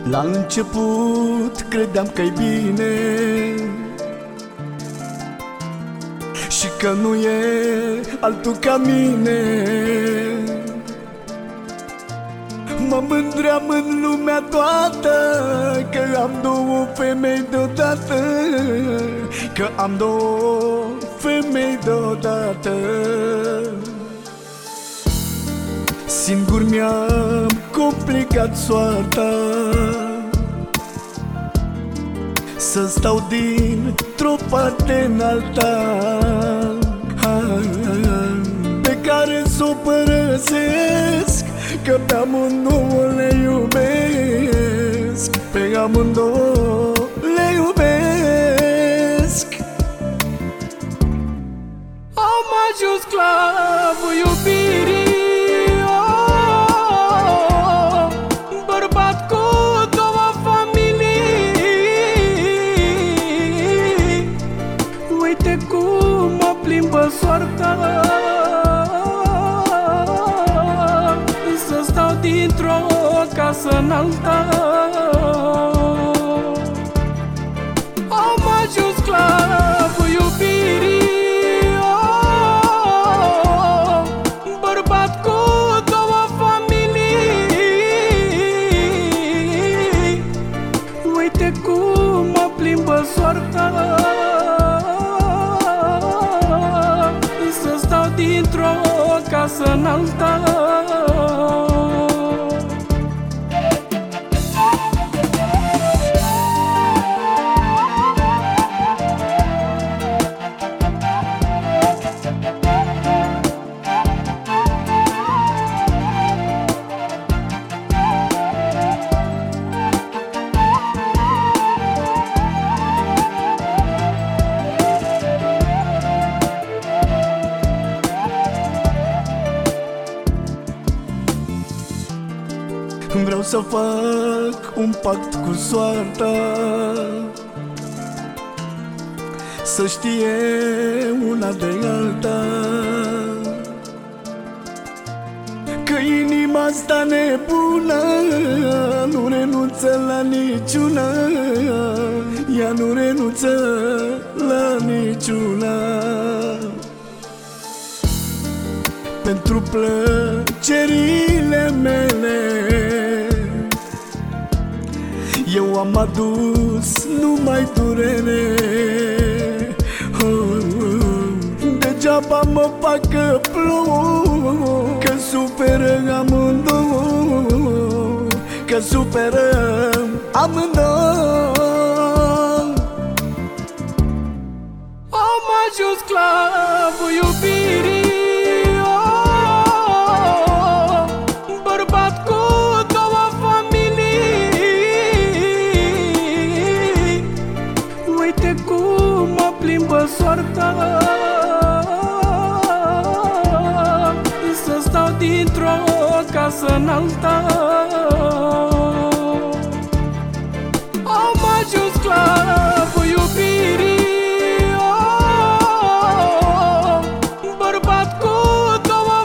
La început credeam că-i bine și că nu e altul ca mine. Mă mândream în lumea toată că am două femei deodată, că am două femei deodată. Singur mi-am complicat soarta să stau dintr-o parte în alta, pe care s-o părăsesc, că pe amândouă le iubesc, pe amândouă le iubesc. Am ajuns sclavul iubirii, bărbat cu două familii. Uite cum mă plimbă soarta să stau dintr-o casă în alta. Am ajuns sclavul iubirii, bărbat cu două familii. Uite cum mă plimbă soarta să stau dintr-o casă în alta. Vreau să fac un pact cu soarta, să știe una de alta, că inima asta nebună nu renunță la niciuna, ea nu renunță la niciuna. Pentru plăcerile mele eu am adus numai durere. Degeaba mă fac că plouă, că suferă amândouă, că suferăm amândouă. Am ajuns sclavul iubirii, bărbat cu două familii. Uite cum mă plimbă soarta să stau dintr-o casă în alta. Am ajuns sclavul iubirii, bărbat cu două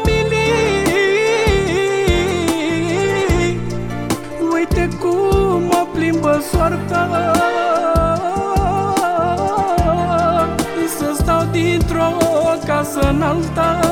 familii. Uite cum mă plimbă soarta să stau dintr-o casă în alta.